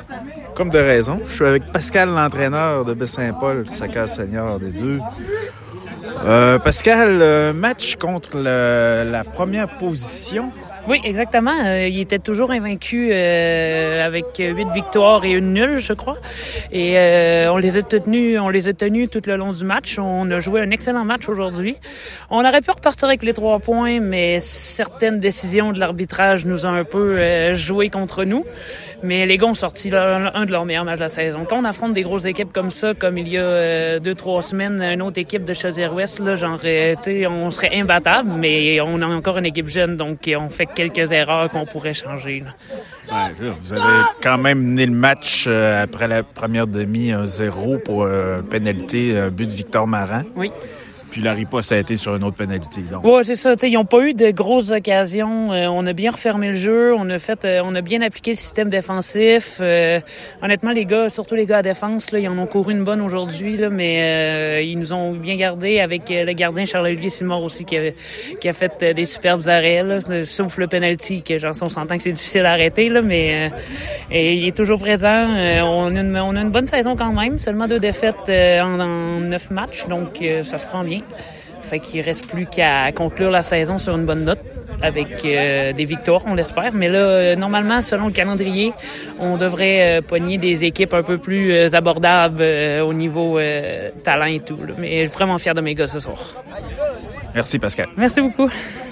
Comme de raison. Je suis avec Pascal, l'entraîneur de Baie-Saint-Paul, soccer senior des deux. Pascal, match contre la première position. Oui, exactement. Il était toujours invaincu avec 8 victoires et une nulle, je crois. Et on les a tenus tout le long du match. On a joué un excellent match aujourd'hui. On aurait pu repartir avec les 3 points, mais certaines décisions de l'arbitrage nous ont un peu joué contre nous. Mais les gars ont sorti un de leurs meilleurs matchs de la saison. Quand on affronte des grosses équipes comme ça, comme il y a 2-3 semaines, une autre équipe de Chaudière-Ouest, là, on serait imbattable, mais on a encore une équipe jeune, donc on fait quelques erreurs qu'on pourrait changer. Là. Ouais, vous avez quand même mené le match après la première demi 1-0 pour pénalité, but de Victor Marin. Oui. Puis la riposte a été sur une autre pénalité. Oui, c'est ça. Ils n'ont pas eu de grosses occasions. On a bien refermé le jeu. On a bien appliqué le système défensif. Honnêtement, les gars, surtout les gars à défense, là, ils en ont couru une bonne aujourd'hui, là, mais ils nous ont bien gardés avec le gardien Charles-Olivier Simard aussi qui a fait des superbes arrêts, là, sauf le penalty, que on s'entend que c'est difficile à arrêter, là, mais il est toujours présent. On a une bonne saison quand même. Seulement 2 défaites en 9 matchs, donc ça se prend bien. Fait qu'il reste plus qu'à conclure la saison sur une bonne note avec des victoires, on l'espère. Mais là, normalement, selon le calendrier, on devrait pogner des équipes un peu plus abordables au niveau talent et tout. Là. Mais je suis vraiment fier de mes gars ce soir. Merci, Pascal. Merci beaucoup.